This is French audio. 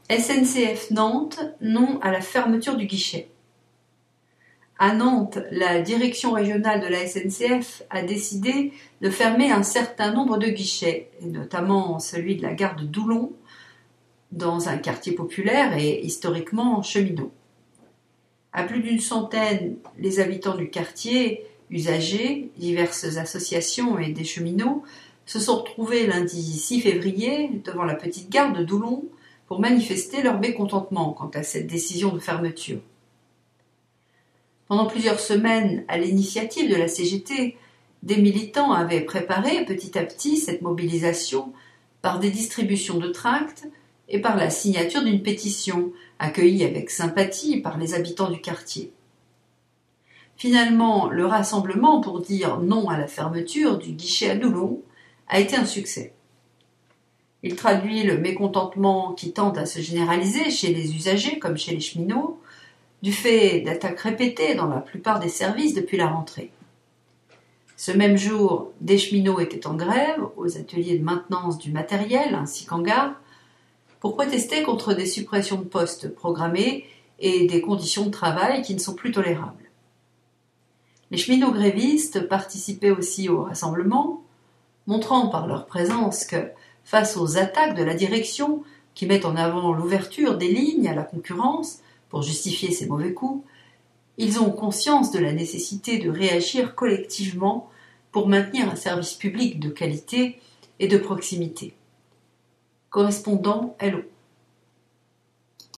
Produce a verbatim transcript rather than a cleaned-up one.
S N C F Nantes, non à la fermeture du guichet. À Nantes, la direction régionale de la S N C F a décidé de fermer un certain nombre de guichets, et notamment celui de la gare de Doulon, dans un quartier populaire et historiquement cheminot. À plus d'une centaine, les habitants du quartier, usagers, diverses associations et des cheminots se sont retrouvés lundi six février devant la petite gare de Doulon pour manifester leur mécontentement quant à cette décision de fermeture. Pendant plusieurs semaines, à l'initiative de la C G T, des militants avaient préparé petit à petit cette mobilisation par des distributions de tracts et par la signature d'une pétition accueillie avec sympathie par les habitants du quartier. Finalement, le rassemblement pour dire non à la fermeture du guichet à Doulon a été un succès. Il traduit le mécontentement qui tend à se généraliser chez les usagers comme chez les cheminots, du fait d'attaques répétées dans la plupart des services depuis la rentrée. Ce même jour, des cheminots étaient en grève aux ateliers de maintenance du matériel ainsi qu'en gare pour protester contre des suppressions de postes programmées et des conditions de travail qui ne sont plus tolérables. Les cheminots grévistes participaient aussi au rassemblement, montrant par leur présence que, face aux attaques de la direction qui mettent en avant l'ouverture des lignes à la concurrence pour justifier ces mauvais coups, ils ont conscience de la nécessité de réagir collectivement pour maintenir un service public de qualité et de proximité. Correspondant L O